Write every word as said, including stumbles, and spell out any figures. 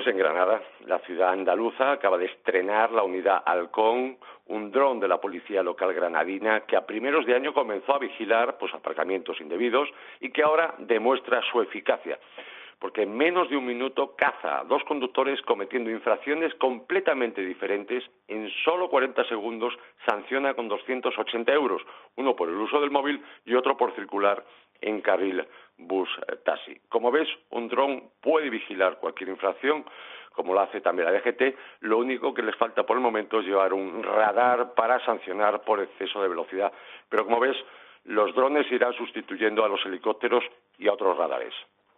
Pues en Granada, la ciudad andaluza acaba de estrenar la unidad Halcón, un dron de la policía local granadina que a primeros de año comenzó a vigilar pues, aparcamientos indebidos y que ahora demuestra su eficacia, porque en menos de un minuto caza a dos conductores cometiendo infracciones completamente diferentes. En solo cuarenta segundos sanciona con doscientos ochenta euros, uno por el uso del móvil y otro por circular en carril bus-taxi. Como ves, un dron puede vigilar cualquier infracción, como lo hace también la D G T. Lo único que les falta por el momento es llevar un radar para sancionar por exceso de velocidad. Pero como ves, los drones irán sustituyendo a los helicópteros y a otros radares.